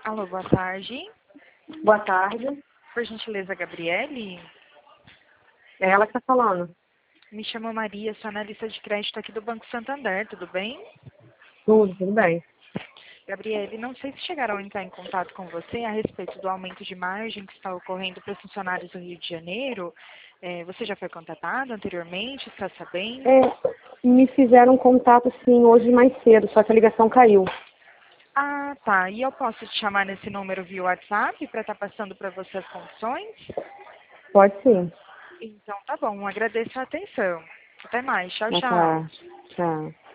Alô, boa tarde. Boa tarde. Por gentileza, Gabriele? É ela que está falando. Me chamo Maria, sou analista de crédito aqui do Banco Santander, tudo bem? Tudo bem. Gabriele, não sei se chegaram a entrar em contato com você a respeito do aumento de margem que está ocorrendo para os funcionários do Rio de Janeiro. Você já foi contatado anteriormente? Está sabendo? Me fizeram um contato, sim, hoje mais cedo, só que a ligação caiu. Ah, tá. E eu posso te chamar nesse número via WhatsApp para estar passando para você as condições? Pode sim. Então, tá bom. Agradeço a atenção. Até mais. Tchau, Boa tchau. tarde. Tchau.